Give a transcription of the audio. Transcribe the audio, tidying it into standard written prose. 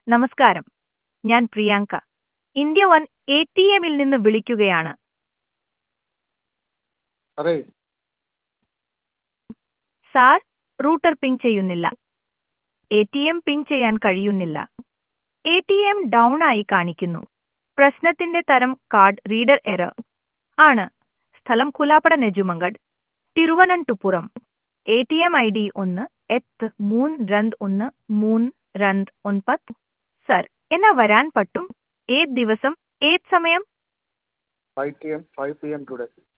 നമസ്കാരം, ഞാൻ Priyanka. India one ATMൽ നിന്ന് വിളിക്കുകയാണ്. അതെ. സാർ, റൂട്ടർ പിങ് ചെയ്യുന്നില്ല. ATM പിങ് ചെയ്യാൻ കഴിയുന്നില്ല. ATM ഡൗൺ ആയി കാണിക്കുന്നു. പ്രശ്നത്തിന്റെ തരം കാർഡ് റീഡർ എറർ ആണ്. സ്ഥലം കുലാപ്പട Nedumangad, Thiruvananthapuram. ATM ID 1-3-1-3-9. Sir, എന്നാ വരാൻ പറ്റും? ഏത് ദിവസം, ഏത് സമയം? 5 p.m. today.